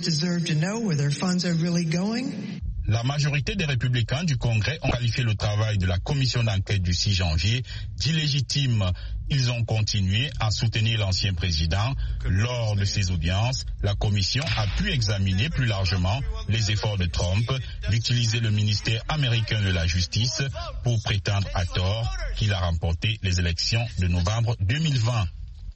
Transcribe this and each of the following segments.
deserve to know where their funds are really going. La majorité des républicains du Congrès ont qualifié le travail de la commission d'enquête du 6 janvier d'illégitime. Ils ont continué à soutenir l'ancien président. Lors de ces audiences, la commission a pu examiner plus largement les efforts de Trump d'utiliser le ministère américain de la Justice pour prétendre à tort qu'il a remporté les élections de novembre 2020.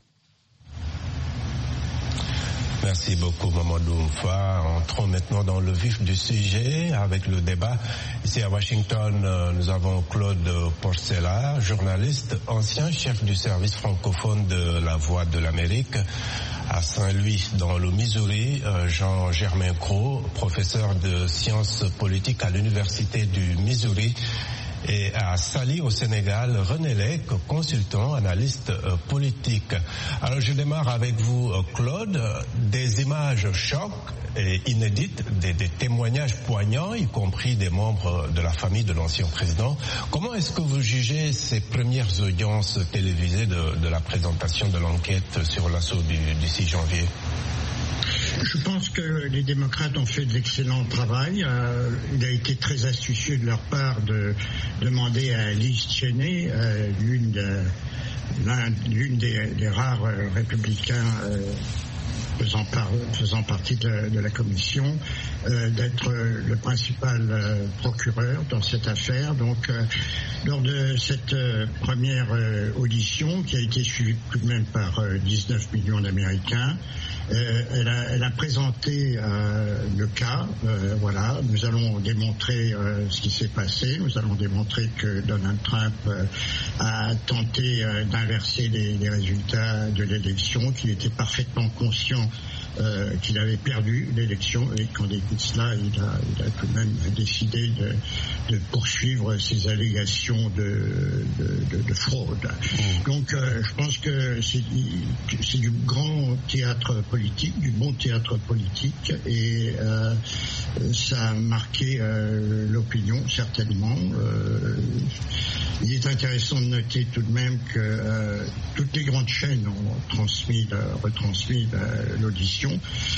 Merci beaucoup Mamadou Mfa. Entrons maintenant dans le vif du sujet avec le débat. Ici à Washington, nous avons Claude Porcella, journaliste, ancien chef du service francophone de La Voix de l'Amérique. À Saint-Louis, dans le Missouri, Jean-Germain Crowe, professeur de sciences politiques à l'Université du Missouri. Et à Saly au Sénégal, René Lec, consultant, analyste politique. Alors je démarre avec vous Claude, des images chocs et inédites, des témoignages poignants, y compris des membres de la famille de l'ancien président. Comment est-ce que vous jugez ces premières audiences télévisées de la présentation de l'enquête sur l'assaut du 6 janvier ? Je pense que les démocrates ont fait de l'excellent travail. Il a été très astucieux de leur part de demander à Liz Cheney, l'une des rares républicains faisant partie de la commission, d'être le principal procureur dans cette affaire. Donc, lors de cette première audition, qui a été suivie tout de même par 19 millions d'Américains, elle a présenté le cas. Voilà, nous allons démontrer ce qui s'est passé. Nous allons démontrer que Donald Trump a tenté d'inverser les résultats de l'élection, qu'il était parfaitement conscient qu'il avait perdu l'élection, et qu'en dépit de cela, il a tout de même décidé de poursuivre ces allégations de fraude. Donc je pense que c'est du grand théâtre politique, du bon théâtre politique, et ça a marqué l'opinion, certainement. Il est intéressant de noter tout de même que toutes les grandes chaînes ont retransmis l'audition,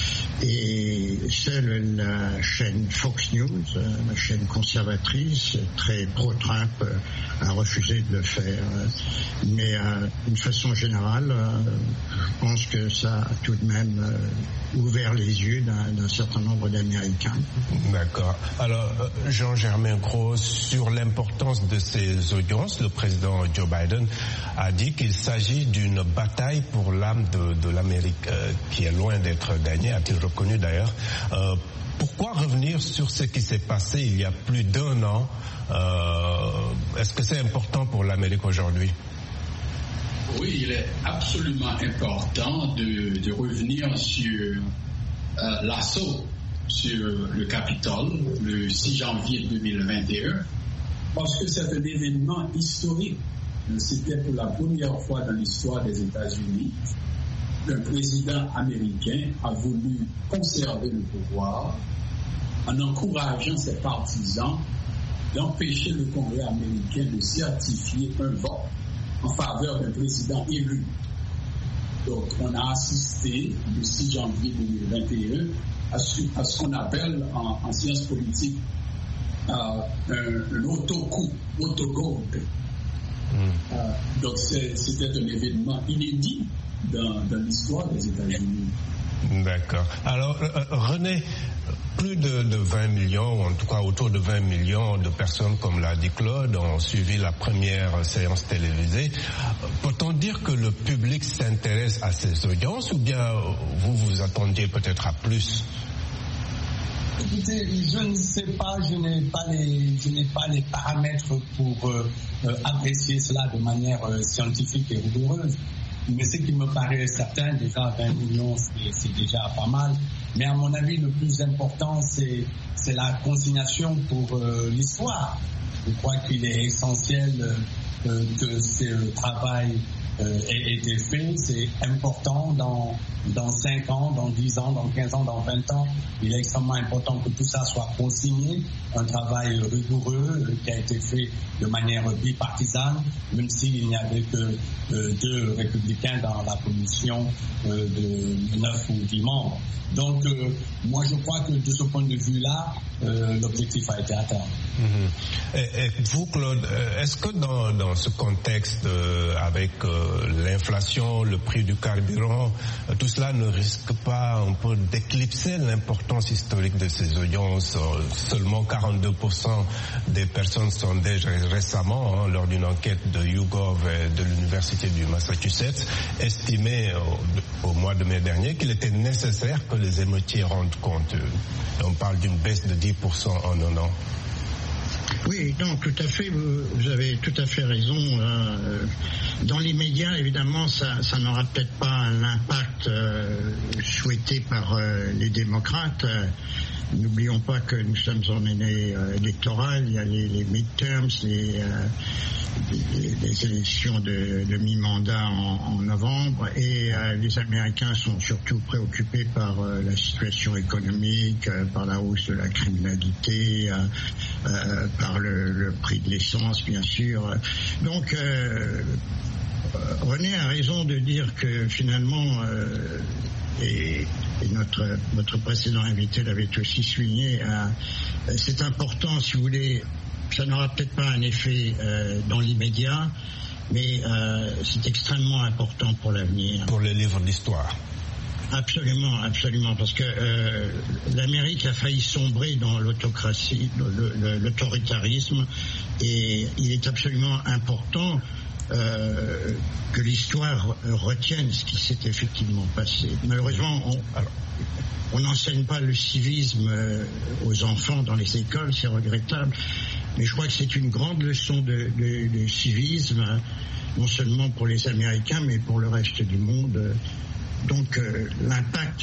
et la chaîne Fox News, la chaîne conservatrice, très pro-Trump, a refusé de le faire. Mais d'une façon générale, je pense que ça a tout de même ouvert les yeux d'un certain nombre d'Américains. D'accord. Alors, Jean-Germain Crowe, sur l'importance de ces audiences, le président Joe Biden a dit qu'il s'agit d'une bataille pour l'âme de l'Amérique, qui est loin d'être gagnée, a-t-il reconnu d'ailleurs. Pourquoi revenir sur ce qui s'est passé il y a plus d'1 an? Est-ce que c'est important pour l'Amérique aujourd'hui? Oui, il est absolument important de revenir sur l'assaut sur le Capitole le 6 janvier 2021, parce que c'est un événement historique. C'était pour la première fois dans l'histoire des États-Unis qu'un président américain a voulu conserver le pouvoir en encourageant ses partisans d'empêcher le Congrès américain de certifier un vote en faveur d'un président élu. Donc, on a assisté le 6 janvier 2021 à ce qu'on appelle en sciences politiques un autocoup, autogolpe. Donc, c'était un événement inédit dans l'histoire des États-Unis. D'accord. Alors, René, plus de 20 millions, ou en tout cas autour de 20 millions de personnes, comme l'a dit Claude, ont suivi la première séance télévisée. Peut-on dire que le public s'intéresse à ces audiences, ou bien vous vous attendiez peut-être à plus? Écoutez, je ne sais pas, je n'ai pas les paramètres pour apprécier cela de manière scientifique et rigoureuse. Mais ce qui me paraît certain, déjà 20 millions, c'est déjà pas mal. Mais à mon avis, le plus important, c'est la consignation pour l'histoire. Je crois qu'il est essentiel que ce travail ait été fait. C'est important dans 5 ans, dans 10 ans, dans 15 ans, dans 20 ans. Il est extrêmement important que tout ça soit consigné. Un travail rigoureux qui a été fait de manière bipartisane, même s'il n'y avait que 2 républicains dans la commission de 9 ou 10 membres. Donc, moi, je crois que de ce point de vue-là, l'objectif a été atteint. Et vous, Claude, est-ce que dans ce contexte, avec l'inflation, le prix du carburant, tout cela ne risque pas un peu d'éclipser l'importance historique de ces audiences? Seulement 42% des personnes sondées récemment, lors d'une enquête de YouGov et de l'Université du Massachusetts, estimaient au mois de mai dernier qu'il était nécessaire que les émeutiers rendent compte. On parle d'une baisse de 10% en un an. Oui, non, tout à fait, vous avez tout à fait raison. Dans les médias, évidemment, ça n'aura peut-être pas l'impact souhaité par les démocrates. N'oublions pas que nous sommes en année électorale, il y a les midterms, les élections de mi-mandat en novembre, et les Américains sont surtout préoccupés par la situation économique, par la hausse de la criminalité, par le prix de l'essence, bien sûr. Donc, René a raison de dire que finalement, et notre précédent invité l'avait aussi souligné, c'est important, si vous voulez. Ça n'aura peut-être pas un effet dans l'immédiat, mais c'est extrêmement important pour l'avenir. Pour les livres d'histoire. Absolument, absolument, parce que l'Amérique a failli sombrer dans l'autocratie, l'autoritarisme, et il est absolument important que l'histoire retienne ce qui s'est effectivement passé. Malheureusement, on n'enseigne pas le civisme aux enfants dans les écoles, c'est regrettable, mais je crois que c'est une grande leçon de civisme, non seulement pour les Américains, mais pour le reste du monde. Donc l'impact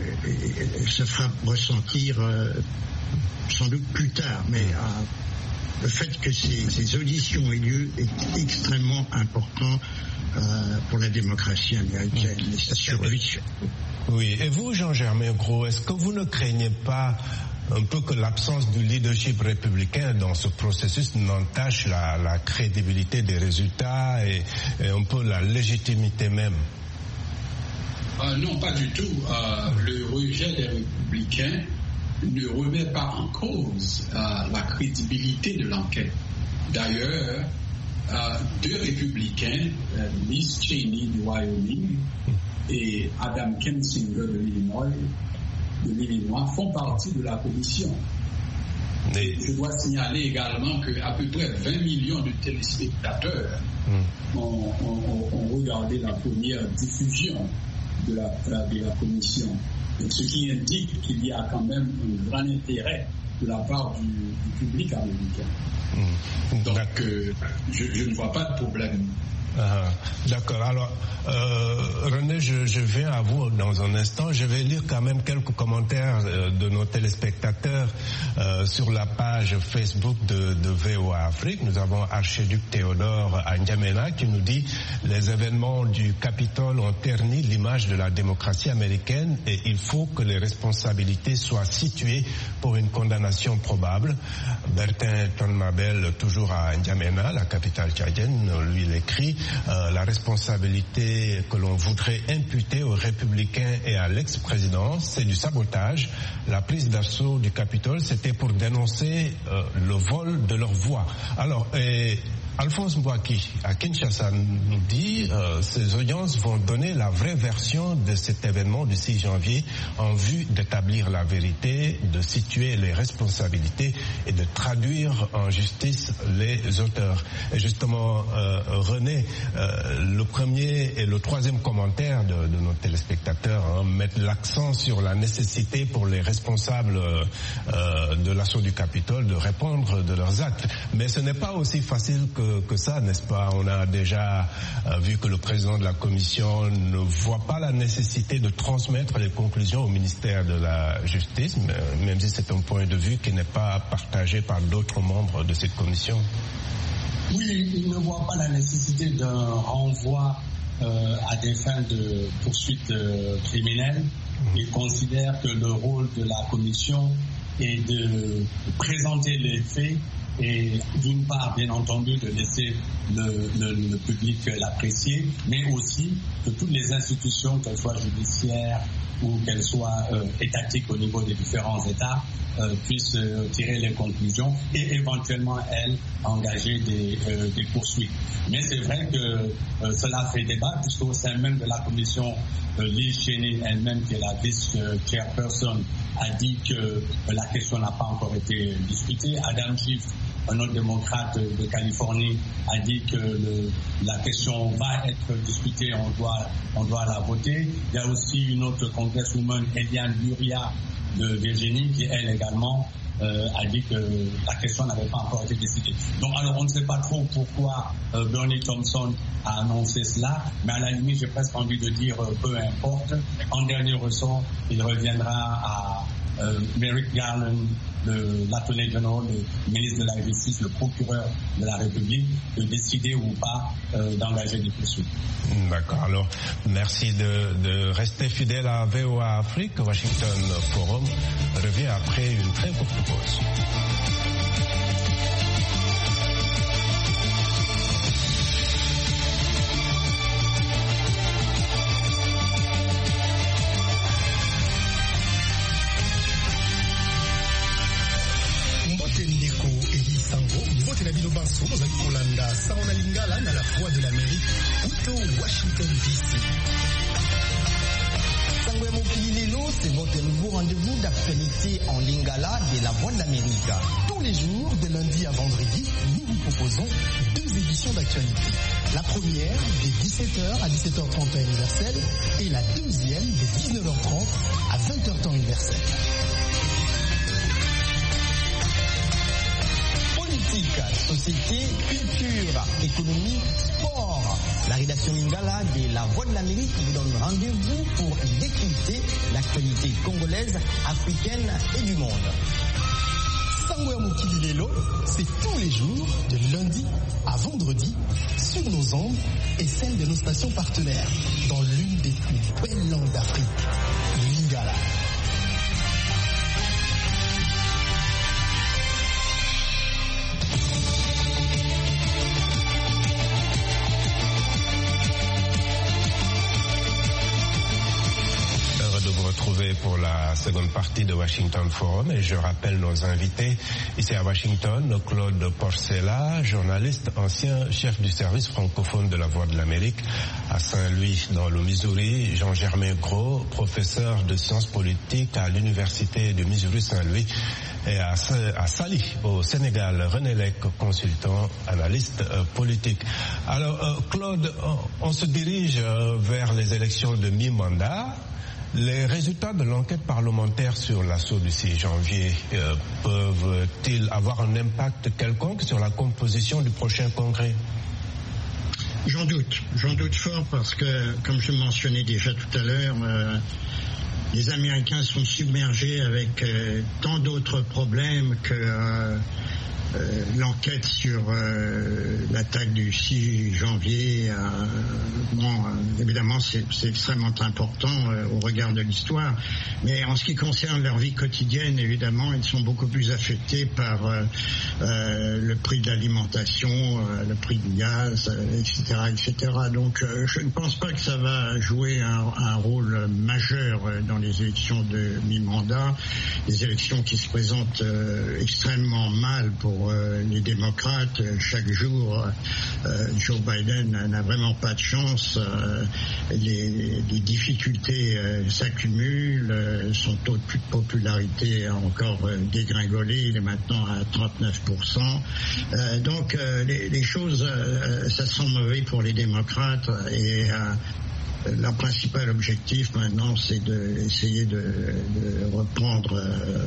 se fera ressentir sans doute plus tard, mais le fait que ces auditions aient lieu est extrêmement important pour la démocratie américaine et sa survie. Oui, et vous, Jean-Germain Gros, est-ce que vous ne craignez pas un peu que l'absence du leadership républicain dans ce processus n'entache la crédibilité des résultats et un peu la légitimité même? Non, pas du tout. Le rejet des républicains ne remet pas en cause la crédibilité de l'enquête. D'ailleurs, 2 républicains, Liz Cheney du Wyoming et Adam Kinzinger de l'Illinois, font partie de la commission. Je dois signaler également qu'à peu près 20 millions de téléspectateurs ont regardé la première diffusion de la commission. Donc, ce qui indique qu'il y a quand même un grand intérêt de la part du public américain. Donc, je ne vois pas de problème. D'accord. Alors, René, je viens à vous dans un instant. Je vais lire quand même quelques commentaires de nos téléspectateurs sur la page Facebook de VOA Afrique. Nous avons Archiduc Théodore à N'Djamena qui nous dit « Les événements du Capitole ont terni l'image de la démocratie américaine et il faut que les responsabilités soient situées pour une condamnation probable. » Bertin Tonmabel, toujours à N'Djamena, la capitale tchadienne, lui il écrit la responsabilité que l'on voudrait imputer aux républicains et à l'ex-président, c'est du sabotage. La prise d'assaut du Capitole, c'était pour dénoncer le vol de leur voix. Alors, Alphonse Mbouaki, à Kinshasa, nous dit ces audiences vont donner la vraie version de cet événement du 6 janvier en vue d'établir la vérité, de situer les responsabilités et de traduire en justice les auteurs. Et justement, René, le premier et le troisième commentaire de nos téléspectateurs mettent l'accent sur la nécessité pour les responsables de l'assaut du Capitole de répondre de leurs actes. Mais ce n'est pas aussi facile que ça, n'est-ce pas? On a déjà vu que le président de la commission ne voit pas la nécessité de transmettre les conclusions au ministère de la Justice, même si c'est un point de vue qui n'est pas partagé par d'autres membres de cette commission. Oui, il ne voit pas la nécessité d'un renvoi à des fins de poursuite criminelle. Il considère que le rôle de la commission est de présenter les faits et d'une part, bien entendu, de laisser le public l'apprécier, mais aussi que toutes les institutions, qu'elles soient judiciaires ou qu'elles soient étatiques au niveau des différents États, puissent tirer les conclusions et éventuellement, elles, engager des poursuites. Mais c'est vrai que cela fait débat, puisqu'au sein même de la commission, Liz Cheney elle-même, qui est la vice-chairperson, a dit que la question n'a pas encore été discutée. Adam Schiff, un autre démocrate de Californie, a dit que la question va être discutée, on doit la voter. Il y a aussi une autre congresswoman, Eliane Luria, de Virginie, qui elle également a dit que la question n'avait pas encore été décidée. Donc alors on ne sait pas trop pourquoi Bernie Thompson a annoncé cela, mais à la limite j'ai presque envie de dire peu importe. En dernier ressort, il reviendra à Merrick Garland, l'Attorney General, le ministre de la Justice, le procureur de la République, de décider ou pas d'engager des poursuites. D'accord. Alors, merci de rester fidèle à VOA Afrique. Washington Forum revient après une très courte pause. Saona Lingala dans la voix de l'Amérique, Uto, Washington DC. Sangwe Mokili Lelo, c'est votre nouveau rendez-vous d'actualité en Lingala de la voix de l'Amérique. Tous les jours, de lundi à vendredi, nous vous proposons 2 éditions d'actualité. La première, de 17h à 17h30 temps universel, et la deuxième, de 19h30 à 20h temps universel. Société, culture, économie, sport. La rédaction Lingala de la Voix de l'Amérique vous donne rendez-vous pour décrypter l'actualité congolaise, africaine et du monde. Sangwe Mokili Lelo, c'est tous les jours, de lundi à vendredi, sur nos ondes et celles de nos stations partenaires, dans l'une des plus belles langues d'Afrique, Lingala. Pour la seconde partie de Washington Forum, et je rappelle nos invités ici à Washington: Claude Porcella, journaliste, ancien chef du service francophone de la Voix de l'Amérique à Saint-Louis dans le Missouri; Jean-Germain Gros, professeur de sciences politiques à l'université de Missouri Saint-Louis, et à Saly au Sénégal, René Lec, consultant, analyste politique. Alors Claude, on se dirige vers les élections de mi-mandat. Les résultats de l'enquête parlementaire sur l'assaut du 6 janvier peuvent-ils avoir un impact quelconque sur la composition du prochain congrès? J'en doute fort parce que, comme je mentionnais déjà tout à l'heure, les Américains sont submergés avec tant d'autres problèmes que l'enquête sur l'attaque du 6 janvier. Évidemment, c'est extrêmement important au regard de l'histoire, mais en ce qui concerne leur vie quotidienne, évidemment, ils sont beaucoup plus affectés par le prix de l'alimentation, le prix du gaz, etc. Donc, je ne pense pas que ça va jouer un rôle majeur dans les élections de mi-mandat, des élections qui se présentent extrêmement mal pour les démocrates. Chaque jour, Joe Biden n'a vraiment pas de chance. Les difficultés s'accumulent. Son taux de popularité a encore dégringolé. Il est maintenant à 39%. Donc, les choses, ça sent mauvais pour les démocrates, et leur principal objectif maintenant, c'est d'essayer de reprendre,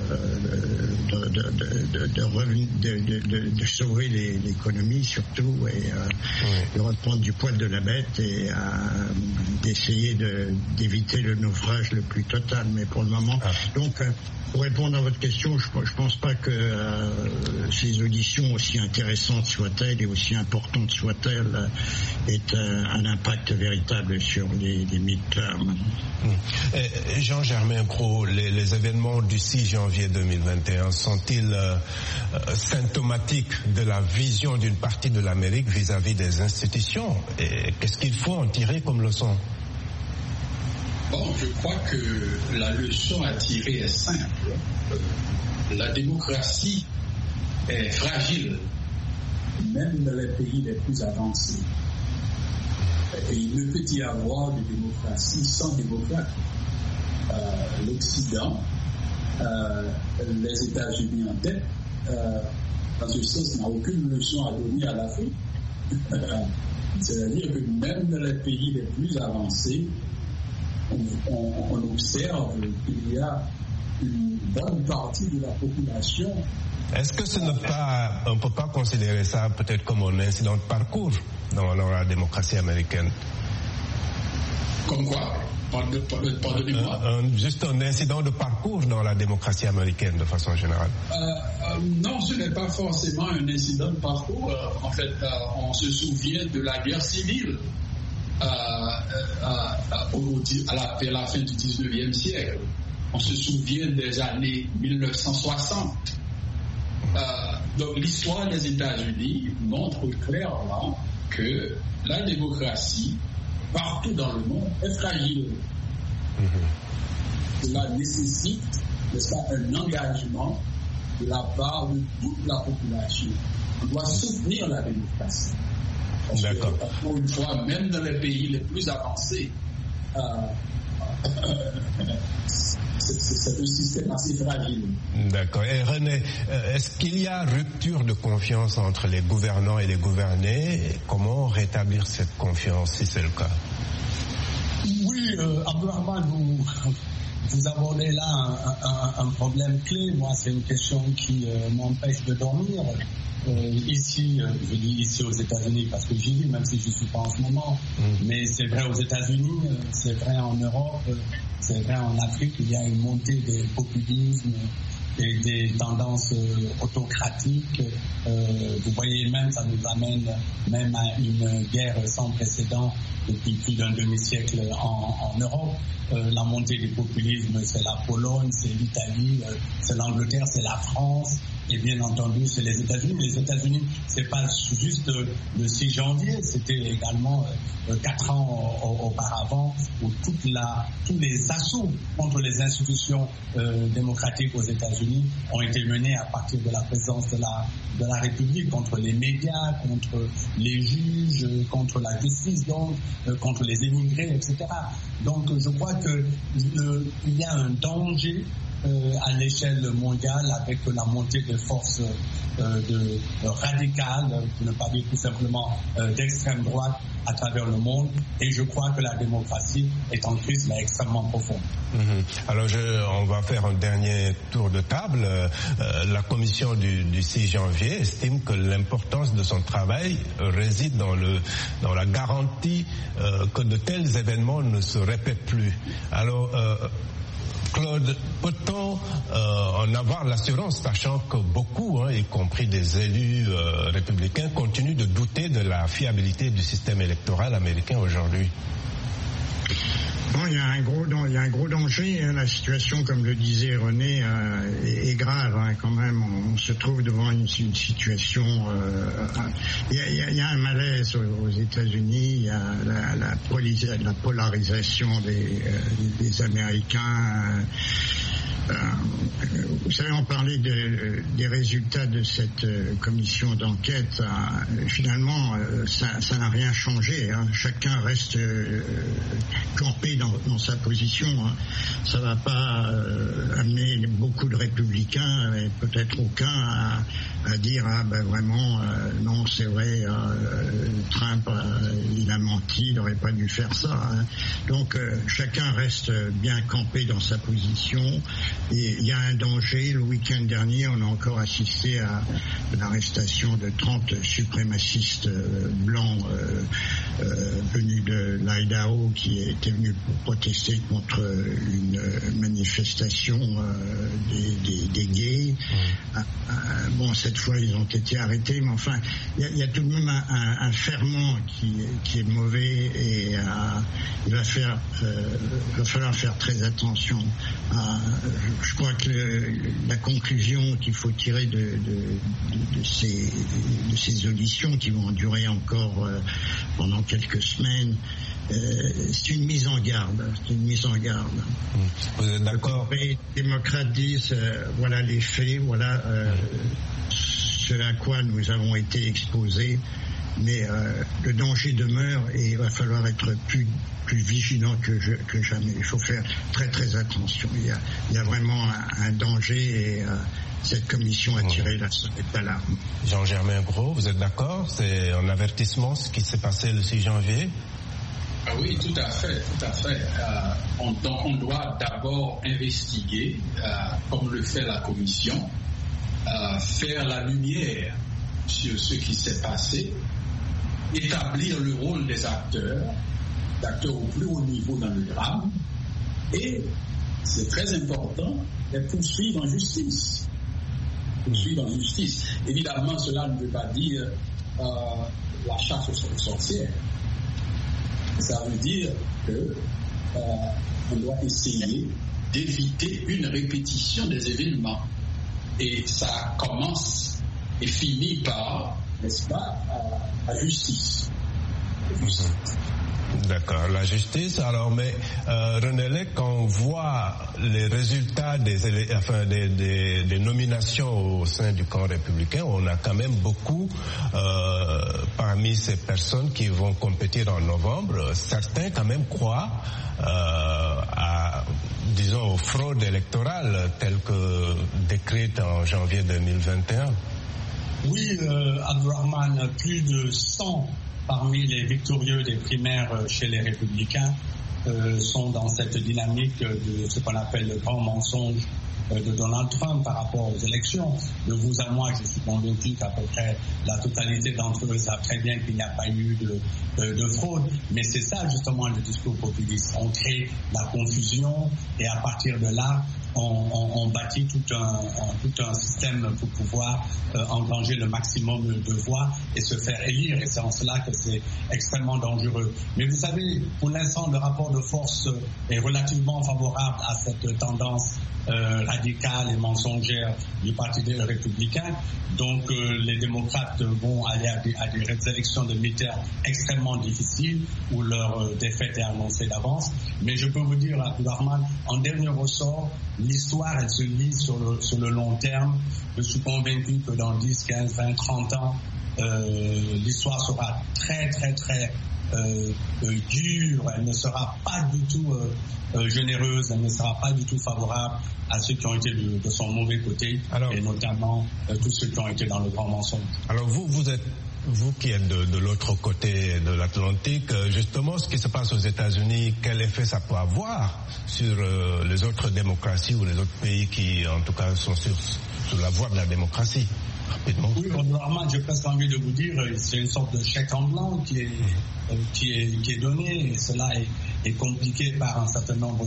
de sauver l'économie surtout, et de reprendre du poil de la bête et d'essayer d'éviter le naufrage le plus total. Mais pour le moment, donc pour répondre à votre question, je pense pas que ces auditions, aussi intéressantes soient-elles et aussi importantes soient-elles, aient un impact véritable sur les midterms. Jean-Germain Gros, les événements du 6 janvier 2021 sont-ils symptomatiques de la vision d'une partie de l'Amérique vis-à-vis des institutions? Et qu'est-ce qu'il faut en tirer comme leçon? Bon, je crois que la leçon à tirer est simple. La démocratie est fragile, même dans les pays les plus avancés. Et il ne peut y avoir de démocratie sans démocrate. L'Occident, les États-Unis en tête, dans ce sens, n'a aucune leçon à donner à l'Afrique. C'est-à-dire que même dans les pays les plus avancés, on observe qu'il y a une bonne partie de la population. Est-ce que on ne peut pas considérer ça peut-être comme un incident de parcours dans la démocratie américaine? Comme quoi? Pardonnez-moi. Juste un incident de parcours dans la démocratie américaine de façon générale. Non, ce n'est pas forcément un incident de parcours. En fait, on se souvient de la guerre civile à la fin du 19e siècle. On se souvient des années 1960. Donc l'histoire des États-Unis montre clairement que la démocratie, partout dans le monde, est fragile. Cela nécessite, n'est-ce pas, un engagement de la part de toute la population. On doit soutenir la démocratie. Parce que, pour une fois, même dans les pays les plus avancés, c'est un système assez fragile. D'accord. Et René, est-ce qu'il y a rupture de confiance entre les gouvernants et les gouvernés? Comment rétablir cette confiance si c'est le cas? Oui, Abdourahmane, vous abordez là un problème clé. Moi, c'est une question qui m'empêche de dormir. Ici, je dis ici aux États-Unis parce que j'y vis, même si je ne suis pas en ce moment. Mais c'est vrai aux États-Unis, c'est vrai en Europe, c'est vrai en Afrique. Il y a une montée des populismes et des tendances autocratiques. Vous voyez même, ça nous amène même à une guerre sans précédent depuis plus d'un demi-siècle en Europe. La montée du populisme, c'est la Pologne, c'est l'Italie, c'est l'Angleterre, c'est la France. Et bien entendu, c'est les États-Unis. Les États-Unis, c'est pas juste le 6 janvier, c'était également 4 ans auparavant où tous les assauts contre les institutions démocratiques aux États-Unis ont été menés à partir de la présence de la République, contre les médias, contre les juges, contre la justice, donc contre les immigrés, etc. Donc je crois qu'il y a un danger à l'échelle mondiale avec la montée de forces radicales, pour ne pas dire tout simplement d'extrême droite à travers le monde, et je crois que la démocratie est en crise mais extrêmement profonde. Alors on va faire un dernier tour de table. La commission du 6 janvier estime que l'importance de son travail réside dans la garantie que de tels événements ne se répètent plus. Alors Claude, peut-on en avoir l'assurance, sachant que beaucoup, y compris des élus républicains, continuent de douter de la fiabilité du système électoral américain aujourd'hui? Bon, il y a un gros danger. La situation, comme le disait René, est grave quand même. On se trouve devant une situation. Il y a un malaise aux États-Unis. Il y a la polarisation des Américains. Vous savez, on parlait des résultats de cette commission d'enquête. Finalement, ça n'a rien changé. Chacun reste campé dans sa position. Ça va pas amener beaucoup de républicains républicains, et peut-être aucun à dire vraiment non, c'est vrai, Trump il a menti, il n'aurait pas dû faire ça. Hein. Donc chacun reste bien campé dans sa position, et il y a un danger. Le week-end dernier, on a encore assisté à l'arrestation de 30 suprémacistes blancs venus de l'Idaho qui étaient venus pour protester contre une manifestation des gays. Bon, cette fois ils ont été arrêtés, mais enfin il y a tout de même un ferment qui est mauvais, et il va falloir faire très attention. Je crois que la conclusion qu'il faut tirer de ces auditions qui vont durer encore pendant quelques semaines, c'est une mise en garde. Vous êtes d'accord? Les démocrates disent voilà les faits, voilà ce à quoi nous avons été exposés, mais le danger demeure, et il va falloir être plus vigilant que jamais. Il faut faire très très attention. Il y a vraiment un danger, et cette commission a tiré la sonnette d'alarme. Jean-Germain Gros, vous êtes d'accord? C'est un avertissement ce qui s'est passé le 6 janvier? Oui, tout à fait. On doit d'abord investiguer, comme le fait la commission, faire la lumière sur ce qui s'est passé, établir le rôle des acteurs au plus haut niveau dans le drame, et c'est très important, les poursuivre en justice. Évidemment, cela ne veut pas dire la chasse aux sorcières. Ça veut dire qu'on doit essayer d'éviter une répétition des événements. Et ça commence et finit par, n'est-ce pas, la justice. D'accord, la justice. Alors, mais René Lec, quand on voit les résultats des nominations au sein du camp républicain, on a quand même beaucoup parmi ces personnes qui vont compétir en novembre. Certains quand même croient aux fraudes électorales telles que décrites en janvier 2021. Oui, Abdourahmane, plus de 100 parmi les victorieux des primaires chez les Républicains sont dans cette dynamique de ce qu'on appelle le grand mensonge de Donald Trump par rapport aux élections. De vous à moi, je suis convaincu qu'à peu près la totalité d'entre eux savent très bien qu'il n'y a pas eu de fraude. Mais c'est ça justement le discours populiste. On crée la confusion, et à partir de là, on bâtit tout un système pour pouvoir engranger le maximum de voix et se faire élire. Et c'est en cela que c'est extrêmement dangereux. Mais vous savez, pour l'instant, le rapport de force est relativement favorable à cette tendance radicale et mensongère du Parti des Républicains. Donc les démocrates vont aller à des élections de mi-terme extrêmement difficiles où leur défaite est annoncée d'avance. Mais je peux vous dire, Abdourahmane, en dernier ressort, l'histoire, elle se lit sur le long terme. Je suis convaincu que dans 10, 15, 20, 30 ans, l'histoire sera très, très, très dure. Elle ne sera pas du tout généreuse, elle ne sera pas du tout favorable à ceux qui ont été de son mauvais côté, et notamment tous ceux qui ont été dans le grand mensonge. Alors vous qui êtes de l'autre côté de l'Atlantique, justement, ce qui se passe aux États-Unis, quel effet ça peut avoir sur les autres démocraties ou les autres pays qui, en tout cas, sont sur la voie de la démocratie? Rapidement. Oui, normalement, j'ai presque envie de vous dire, c'est une sorte de chèque en blanc qui est donné, et cela est compliqué par un certain nombre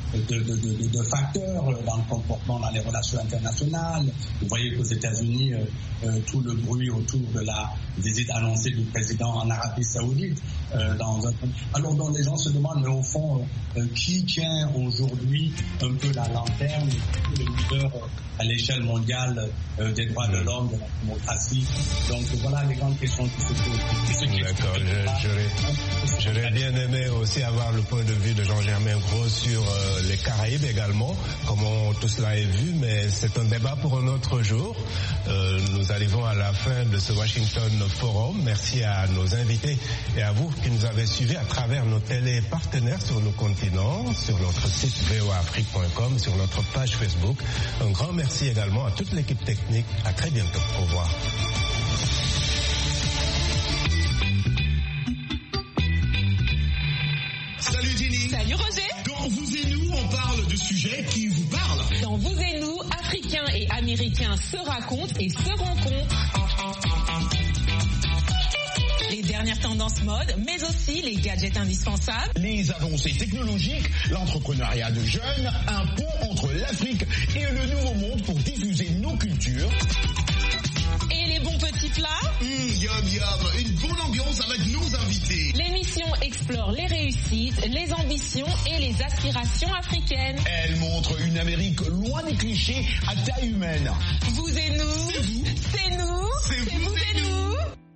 de facteurs dans le comportement, dans les relations internationales. Vous voyez qu'aux États-Unis, tout le bruit autour de la visite annoncée du président en Arabie Saoudite, alors dont les gens se demandent, mais au fond, qui tient aujourd'hui un peu la lanterne, le leader à l'échelle mondiale des droits de l'homme, de la démocratie. Donc voilà les grandes questions qui se posent. D'accord, j'aurais bien aimé aussi avoir le point de vue de Jean-Germain Gros sur les Caraïbes également, comment tout cela est vu, mais c'est un débat pour un autre jour. Nous arrivons à la fin de ce Washington Forum. Merci à nos invités et à vous qui nous avez suivis à travers nos télépartenaires sur nos continents, sur notre site voaafrique.com, sur notre page Facebook. Un grand merci également à toute l'équipe technique. À très bientôt. Au revoir. Salut Jenny. Salut Roger. Dans Vous et Nous, on parle de sujets qui vous parlent. Dans Vous et Nous, Africains et Américains se racontent et se rencontrent. Les dernières tendances mode, mais aussi les gadgets indispensables. Les avancées technologiques, l'entrepreneuriat de jeunes, un pont entre l'Afrique et le Nouveau Monde pour diffuser nos cultures. Et les bons petits plats. Yum yum, une bonne ambiance avec nos invités. L'émission explore les réussites, les ambitions et les aspirations africaines. Elle montre une Amérique loin des clichés à taille humaine. Vous et nous, c'est nous, c'est vous et nous.